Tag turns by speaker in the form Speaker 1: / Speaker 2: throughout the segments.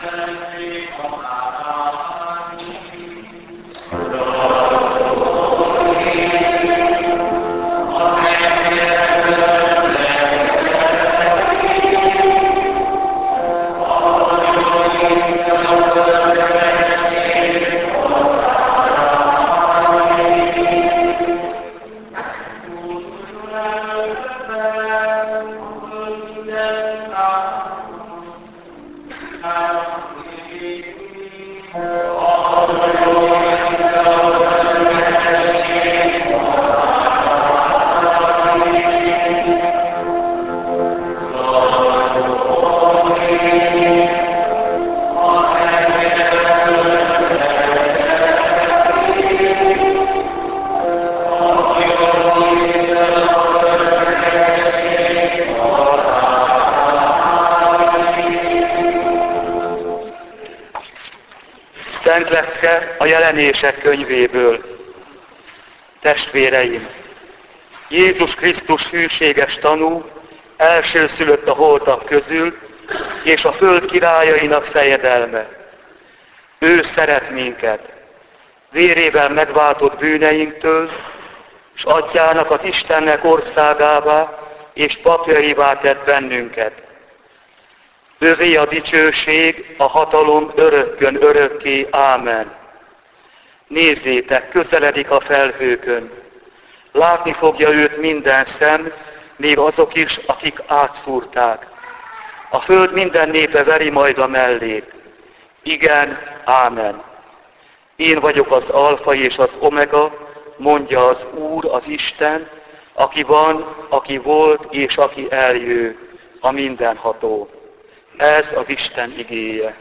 Speaker 1: Szent lecke a Jelenések könyvéből. Testvéreim, Jézus Krisztus hűséges tanú, elsőszülött a holtak közül, és a föld királyainak fejedelme. Ő szeret minket, vérével megváltott bűneinktől, s atyának az Istennek országává és papjaivá tett bennünket. Övé a dicsőség, a hatalom örökkön örökké. Ámen. Nézzétek, közeledik a felhőkön. Látni fogja őt minden szem, még azok is, akik átszúrták. A föld minden népe veri majd a mellét. Igen, ámen. Én vagyok az alfa és az omega, mondja az Úr, az Isten, aki van, aki volt és aki eljő, a mindenható. Ez az Isten igéje.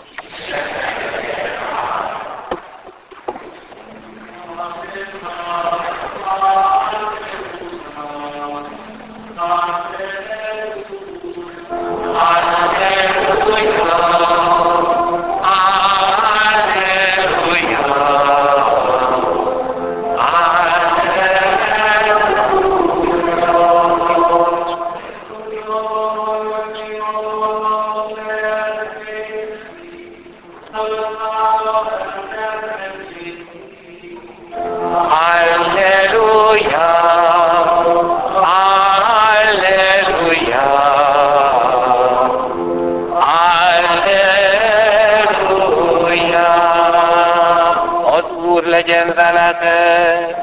Speaker 2: Legyen veletek!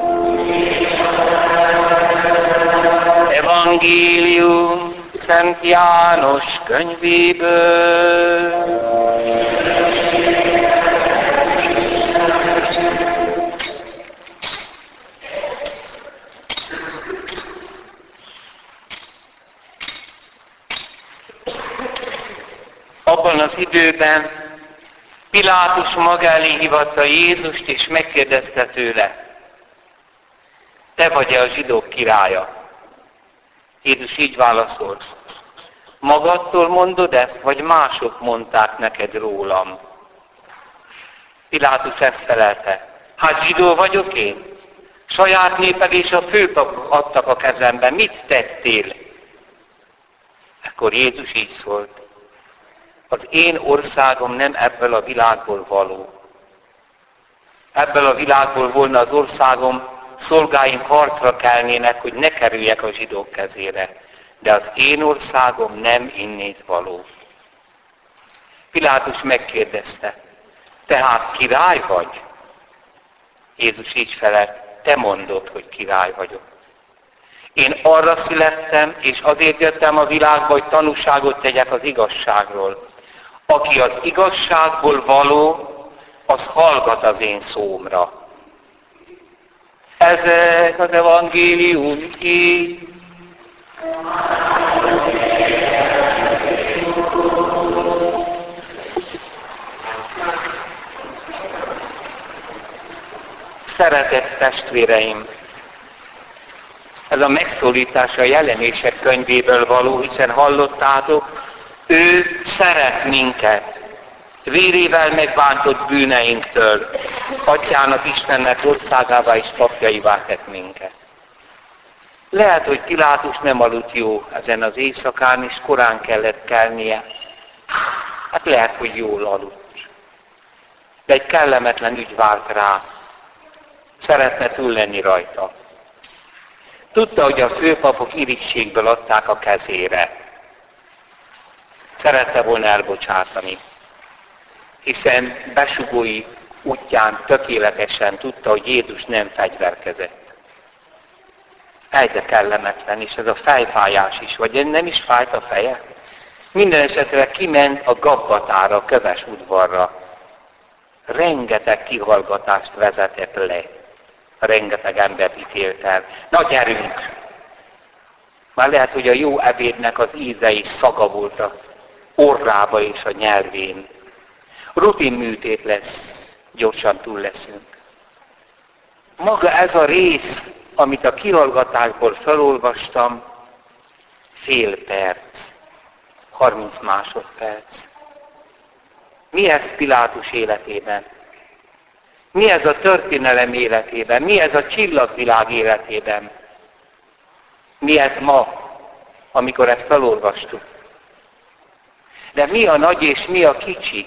Speaker 2: Evangélium Szent János könyvéből. Abban az időben Pilátus maga elé hívatta Jézust, és megkérdezte tőle: te vagy-e a zsidók királya? Jézus így válaszolt: magadtól mondod ezt, vagy mások mondták neked rólam? Pilátus ezt felelte: hát zsidó vagyok én? Saját néped és a főpapok adtak a kezembe, mit tettél? Ekkor Jézus így szólt: az én országom nem ebből a világból való. Ebből a világból volna az országom, szolgáim harcra kelnének, hogy ne kerüljek a zsidók kezére. De az én országom nem innét való. Pilátus megkérdezte: tehát király vagy? Jézus így felelt: te mondod, hogy király vagyok. Én arra születtem, és azért jöttem a világba, hogy tanúságot tegyek az igazságról. Aki az igazságból való, az hallgat az én szómra. Ezek az evangélium így. Szeretett testvéreim! Ez a megszólítás a Jelenések könyvéből való, hiszen hallottátok, ő szeret minket, vérével megbántott bűneinktől, atyának, Istennek országává és papjaivá tett minket. Lehet, hogy Pilátus nem aludt jó ezen az éjszakán, és korán kellett kelnie. Hát lehet, hogy jól aludt. De egy kellemetlen ügy vált rá. Szeretne túl lenni rajta. Tudta, hogy a főpapok irigységből adták a kezére. Szerette volna elbocsátani. Hiszen besugói útján tökéletesen tudta, hogy Jézus nem fegyverkezett. Egyre kellemetlen, és ez a fejfájás is, vagy nem is fájt a feje. Minden esetre kiment a Gabbatára, a köves udvarra. Rengeteg kihallgatást vezetett le. Rengeteg embert ítélt el. Na gyerünk! Már lehet, hogy a jó ebédnek az íze és szaga volt a orrába és a nyelvén. Rutin műtét lesz, gyorsan túl leszünk. Maga ez a rész, amit a kihallgatásból felolvastam, fél perc, 30 másodperc. Mi ez Pilátus életében? Mi ez a történelem életében? Mi ez a csillagvilág életében? Mi ez ma, amikor ezt felolvastuk? De mi a nagy és mi a kicsi?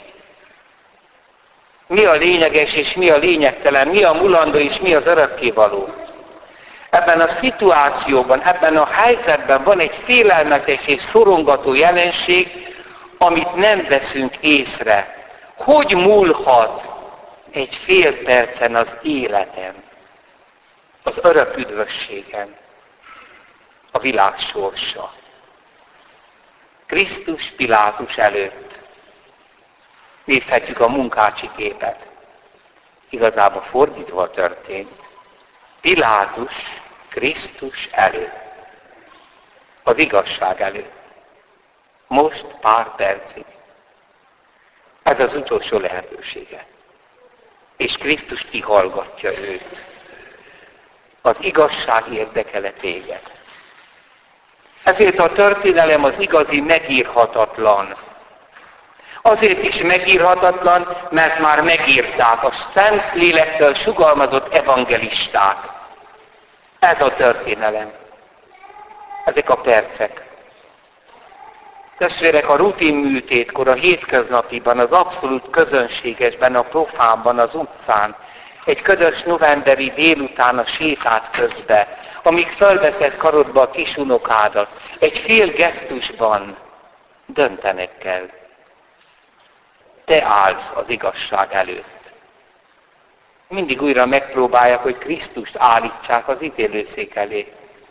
Speaker 2: Mi a lényeges és mi a lényegtelen? Mi a mulandó és mi az örökkévaló? Ebben a szituációban, ebben a helyzetben van egy félelmetes és szorongató jelenség, amit nem veszünk észre. Hogy múlhat egy fél percen az életem, az örök üdvösségem, a világ sorsa? Krisztus Pilátus előtt nézhetjük a munkácsi képet. Igazából fordítva történt. Pilátus Krisztus előtt. Az igazság előtt. Most pár percig. Ez az utolsó lehetősége. És Krisztus kihallgatja őt. Az igazság érdekele téged. Ezért a történelem az igazi megírhatatlan. Azért is megírhatatlan, mert már megírták a Szent Lélektől sugalmazott evangelisták. Ez a történelem. Ezek a percek. Testvérek, a rutin műtétkor, a hétköznapiban, az abszolút közönségesben, a profánban, az utcán, egy ködös novemberi délután a sétát közbe, amíg fölveszed karodba a kisunokádat, egy fél gesztusban döntenek kell. Te állsz az igazság előtt. Mindig újra megpróbálják, hogy Krisztust állítsák az ítélőszék elé.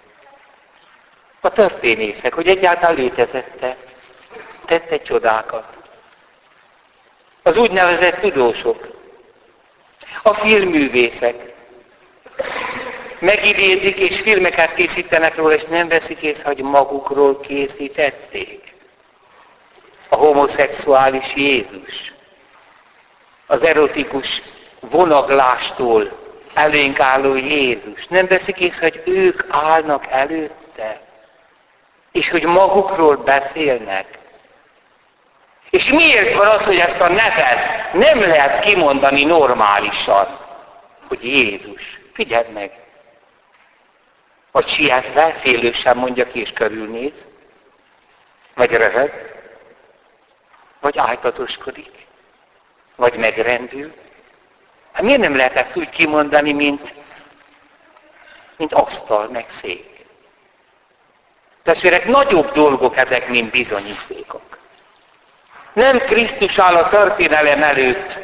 Speaker 2: A történészek, hogy egyáltalán létezette, tette csodákat. Az úgynevezett tudósok, a filmművészek megidézik és filmeket készítenek róla, és nem veszik észre, hogy magukról készítették. A homoszexuális Jézus, az erotikus vonaglástól elénk álló Jézus. Nem veszik észre, hogy ők állnak előtte, és hogy magukról beszélnek. És miért van az, hogy ezt a nevet nem lehet kimondani normálisan, hogy Jézus? Figyeld meg! Vagy sietve, félősen mondja ki és körülnéz, vagy röhög, vagy ájtatoskodik, vagy megrendül. Hát miért nem lehet ezt úgy kimondani, mint asztal, meg szék? Testvérek, nagyobb dolgok ezek, mint bizonyítékok. Nem Krisztus áll a történelem előtt,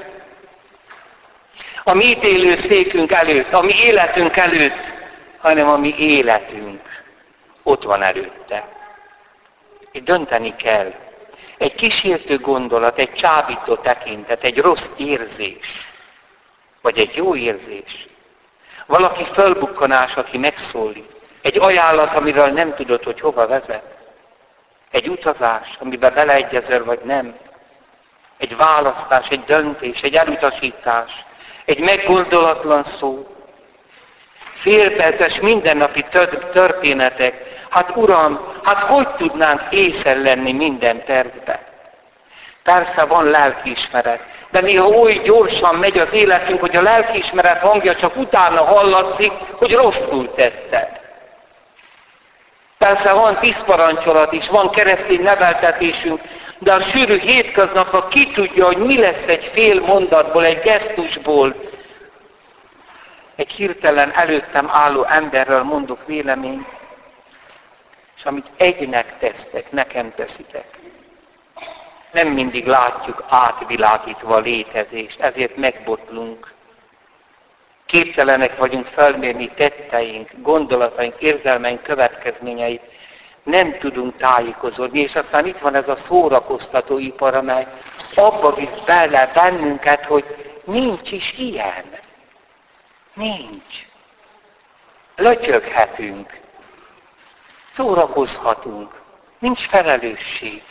Speaker 2: a mi ítélő székünk előtt, a mi életünk előtt, hanem a mi életünk ott van előtte. És dönteni kell. Egy kísértő gondolat, egy csábító tekintet, egy rossz érzés, vagy egy jó érzés. Valaki fölbukkanás, aki megszólít. Egy ajánlat, amiről nem tudod, hogy hova vezet. Egy utazás, amiben beleegyezel, vagy nem. Egy választás, egy döntés, egy elutasítás. Egy meggondolatlan szó. Félperces mindennapi történetek. Hát Uram, hát hogy tudnánk észen lenni minden tervbe? Persze van lelkiismeret, de néha oly gyorsan megy az életünk, hogy a lelkiismeret hangja csak utána hallatszik, hogy rosszul tetted. Persze van 10 parancsolat is, van keresztény neveltetésünk, De a sűrű hétköznapban ki tudja, hogy mi lesz egy fél mondatból, egy gesztusból. Egy hirtelen előttem álló emberről mondok véleményt, és amit egynek tesztek, nekem teszitek. Nem mindig látjuk átvilágítva a létezést, ezért megbotlunk. Képtelenek vagyunk felmérni tetteink, gondolataink, érzelmeink következményeit. Nem tudunk tájékozódni, és aztán itt van ez a szórakoztatóipar, amely abba visz bele bennünket, hogy nincs is ilyen. Nincs. Lötyöghetünk. Szórakozhatunk. Nincs felelősség.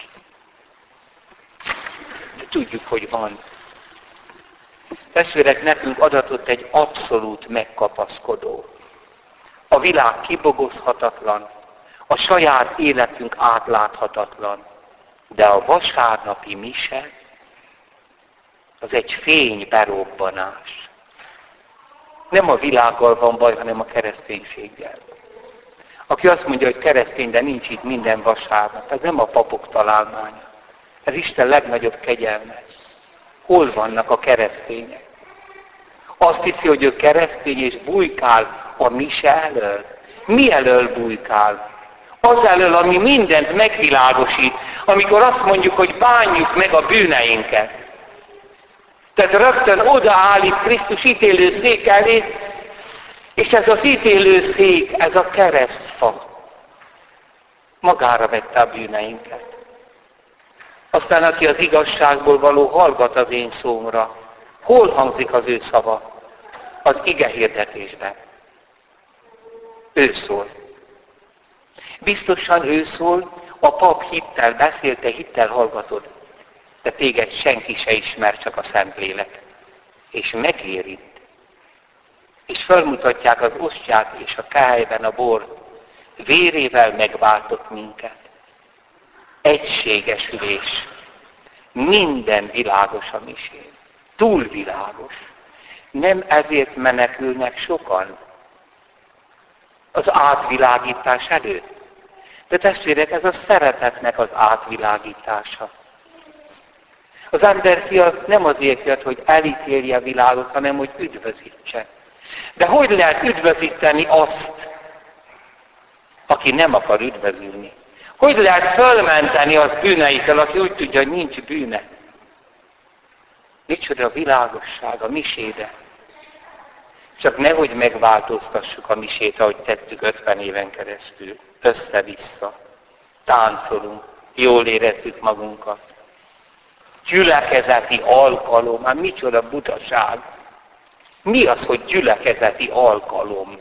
Speaker 2: De tudjuk, hogy van. Testvérek, nekünk adatott egy abszolút megkapaszkodó. A világ kibogozhatatlan, a saját életünk átláthatatlan, de a vasárnapi mise az egy fényberobbanás. Nem a világgal van baj, hanem a kereszténységgel. Aki azt mondja, hogy keresztény, de nincs itt minden vasárnap, ez nem a papok találmánya. Ez Isten legnagyobb kegyelme. Hol vannak a keresztények? Azt hiszi, hogy ő keresztény és bujkál a mise elől. Mi elől bujkál? Az elől, ami mindent megvilágosít, amikor azt mondjuk, hogy bánjuk meg a bűneinket. Tehát rögtön odaállít Krisztus ítélőszék elé, és ez az ítélőszék, ez a keresztfa. Magára vette a bűneinket. Aztán, aki az igazságból való, hallgat az én szómra. Hol hangzik az ő szava? Az ige hirdetésben. Ő szól. Biztosan ő szól, a pap hittel beszélte, hittel hallgatod. De téged senki se ismer, csak a Szentlélek. És megérint. És felmutatják az ostját és a kályban a bor. Vérével megváltott minket. Egységesülés. Minden világos a misén. Túl világos. Nem ezért menekülnek sokan az átvilágítás előtt. De testvérek, ez a szeretetnek az átvilágítása. Az emberfia nem azért jött, hogy elítélje a világot, hanem hogy üdvözítse. De hogy lehet üdvözíteni azt, aki nem akar üdvözülni? Hogy lehet fölmenteni az bűneitől, aki úgy tudja, hogy nincs bűne? Micsoda a világosság a misébe. Csak nehogy megváltoztassuk a misét, ahogy tettük 50 éven keresztül. Össze-vissza. Táncolunk. Jól érezzük magunkat. Gyülekezeti alkalom. Hát micsoda butaság. Mi az, hogy gyülekezeti alkalom?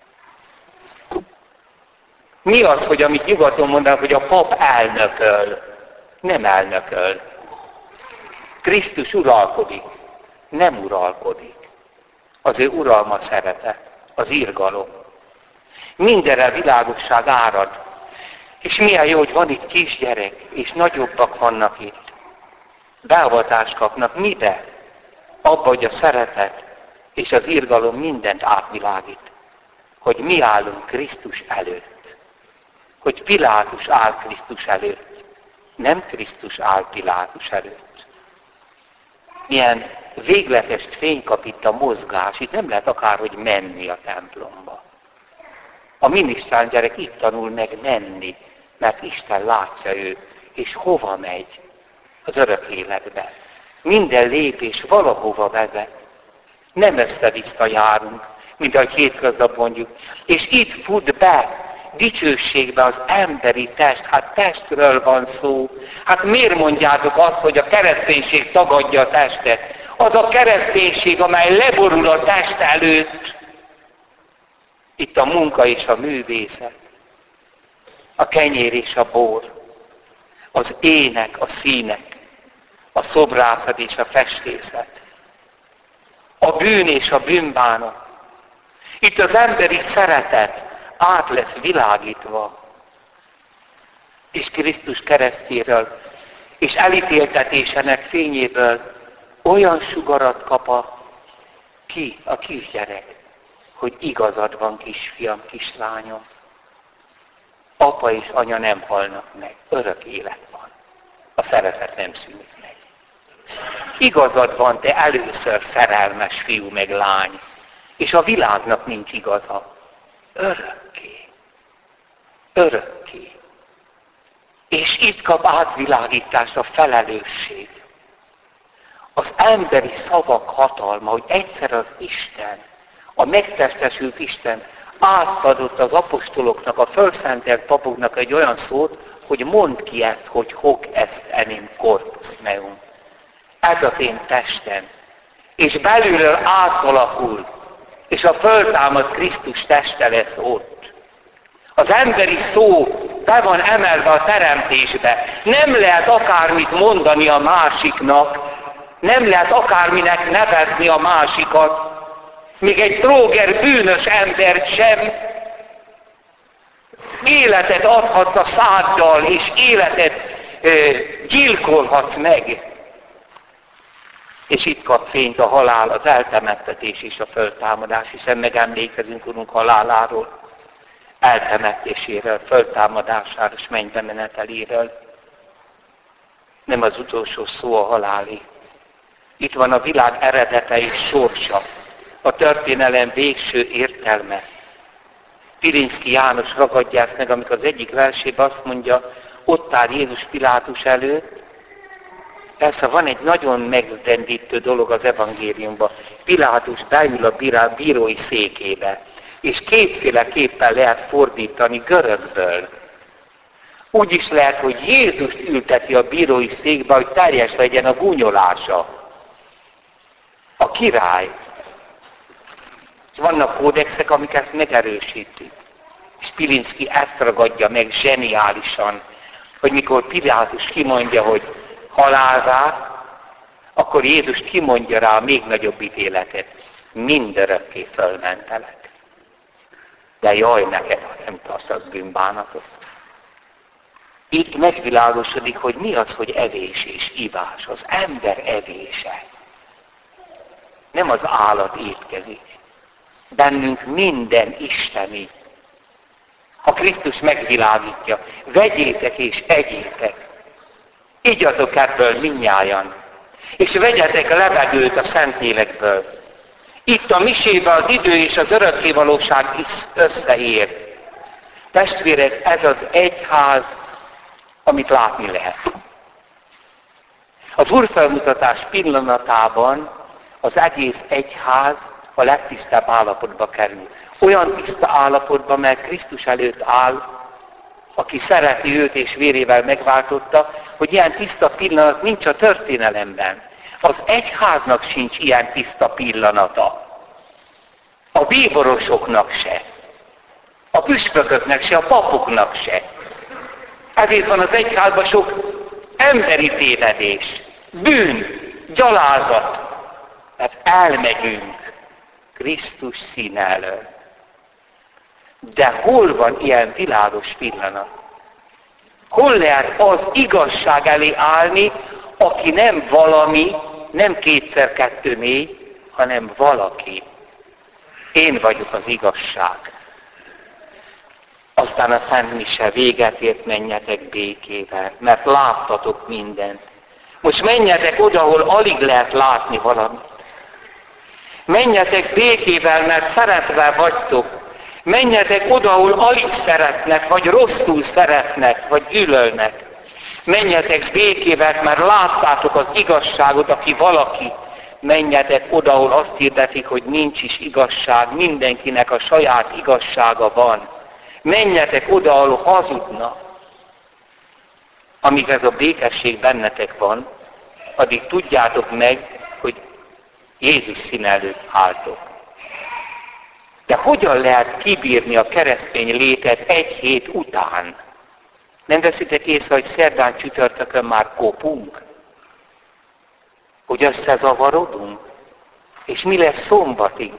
Speaker 2: Mi az, hogy amit nyugaton mondanak, hogy a pap elnököl? Nem elnököl. Krisztus uralkodik. Nem uralkodik. Az ő uralma szeretet. Az irgalom. Mindenre világosság árad. És milyen jó, hogy van itt kisgyerek, és nagyobbak vannak itt. Beavatást kapnak. Mibe? Abba, hogy a szeretet és az irgalom mindent átvilágít. Hogy mi állunk Krisztus előtt. Hogy Pilátus áll Krisztus előtt. Nem Krisztus áll Pilátus előtt. Milyen végletes fény kap itt a mozgás. Itt nem lehet akárhogy menni a templomba. A minisztrán gyerek itt tanul meg menni, mert Isten látja őt, és hova megy? Az örök életbe. Minden lépés valahova vezet. Nem össze-vissza járunk, mint ahogy hétköznap mondjuk. És itt fut be dicsőségbe az emberi test. Hát testről van szó. Hát miért mondjátok azt, hogy a kereszténység tagadja a testet? Az a kereszténység, amely leborul a test előtt. Itt a munka és a művészet. A kenyér és a bor. Az ének, a színek. A szobrászat és a festészet. A bűn és a bűnbánat. Itt az emberi szeretet át lesz világítva. És Krisztus keresztjéről és elítéltetésének fényéből olyan sugarat kap a kisgyerek, hogy igazad van, kisfiam, kislányom. Apa és anya nem halnak meg, örök élet van. a szeretet nem szűnik meg. Igazad van, te először szerelmes fiú meg lány, és a világnak nincs igaza. Örökké. Örökké. És itt kap átvilágítást a felelősség. Az emberi szavak hatalma, hogy egyszer az Isten, a megtestesült Isten átadott az apostoloknak, a fölszentelt papoknak egy olyan szót, hogy mondd ki ezt, hogy hoc est enim corpus meum. Ez az én testem. És belülről átalakul, és a föltámad Krisztus teste lesz ott. Az emberi szó be van emelve a teremtésbe. Nem lehet akármit mondani a másiknak, nem lehet akárminek nevezni a másikat, még egy tróger bűnös embert sem. Életet adhatsz a száddal, és életet gyilkolhatsz meg. És itt kap fényt a halál, az eltemettetés és a föltámadás, hiszen megemlékezünk Urunk haláláról, eltemettéséről, föltámadásáról és mennybe meneteléről. Nem az utolsó szó a halálé. Itt van a világ eredete és sorsa, a történelem végső értelme. Pilinszky János ragadja ezt meg, amikor az egyik versében azt mondja, ott áll Jézus Pilátus előtt. Persze van egy nagyon megrendítő dolog az evangéliumban. Pilátus beül a bírói székébe, és kétféleképpen lehet fordítani görögből. Úgy is lehet, hogy Jézust ülteti a bírói székbe, hogy teljes legyen a gúnyolása. A király. Vannak kódexek, amik ezt megerősítik. És Pilinszky ezt ragadja meg zseniálisan, hogy mikor Pilátus kimondja, hogy halálra, akkor Jézus kimondja rá a még nagyobb ítéletet. Mindörökké fölmentelek. De jaj neked, ha nem tartasz bűnbánatot. Itt megvilágosodik, hogy mi az, hogy evés és ivás. Az ember evése. Nem az állat étkezik. Bennünk minden isteni. Ha Krisztus megvilágítja, vegyétek és egyétek. Igyatok ebből mindnyájan, és vegyetek levegőt a Szentlélekből. Itt a misében az idő és az örökkévalóság is összeér. Testvérek, ez az egyház, amit látni lehet. Az Úrfelmutatás pillanatában az egész egyház a legtisztább állapotba kerül. Olyan tiszta állapotba, mert Krisztus előtt áll, aki szereti őt és vérével megváltotta, hogy ilyen tiszta pillanat nincs a történelemben. Az egyháznak sincs ilyen tiszta pillanata. A bíborosoknak se. A püspököknek se, a papoknak se. Ezért van az egyházban sok emberi tévedés, bűn, gyalázat. Mert elmegyünk Krisztus színe elől. De hol van ilyen világos pillanat? Hol lehet az igazság elé állni, aki nem valami, nem 2x2 4, hanem valaki. Én vagyok az igazság. Aztán a Szent Mise véget ért, menjetek békével, mert láttatok mindent. Most menjetek oda, ahol alig lehet látni valamit. Menjetek békével, mert szeretve vagytok. Menjetek oda, ahol alig szeretnek, vagy rosszul szeretnek, vagy gyűlölnek. Menjetek békével, mert láttátok az igazságot, aki valaki. Menjetek oda, ahol azt hirdetik, hogy nincs is igazság, mindenkinek a saját igazsága van. Menjetek oda, ahol hazudnak. Amíg ez a békesség bennetek van, addig tudjátok meg, hogy Jézus színe előtt álltok. De hogyan lehet kibírni a keresztény létet egy hét után? Nem veszitek észre, hogy szerdán, csütörtökön már kopunk? Hogy összezavarodunk? És mi lesz szombatig?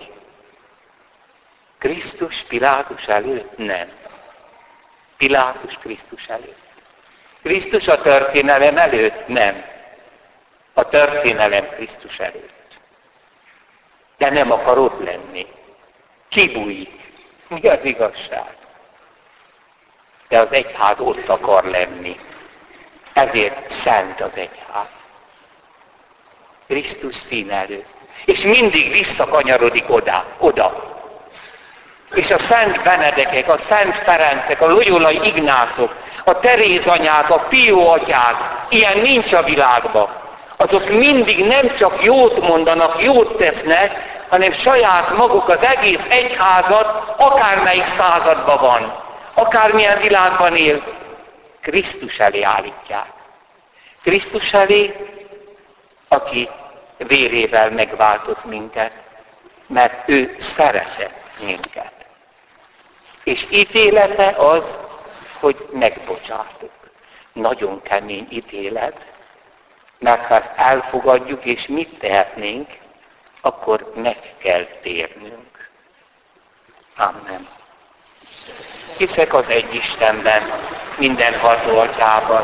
Speaker 2: Krisztus Pilátus előtt? Nem. Pilátus Krisztus előtt. Krisztus a történelem előtt? Nem. A történelem Krisztus előtt. De nem akar ott lenni. Kibújik. Mi az igazság? De az egyház ott akar lenni. ezért szent az egyház. Krisztus szín előtt. És mindig visszakanyarodik oda. És a Szent Benedekek, a Szent Ferencek, a Loyolai Ignácok, a Teréz anyák, a Pió atyák, ilyen nincs a világban. Azok mindig nem csak jót mondanak, jót tesznek, hanem saját maguk az egész egyházat, akármelyik században van, akármilyen világban él, Krisztus elé állítják. Krisztus elé, aki vérével megváltott minket, mert ő szeretett minket. És ítélete az, hogy megbocsátok. Nagyon kemény ítélet, mert ha ezt elfogadjuk, és mit tehetnénk, akkor meg kell térnünk. Amen. Hiszek az egy Istenben, mindenható Atyában.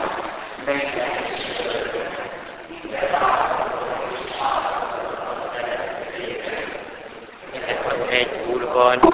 Speaker 2: Egy Úrban,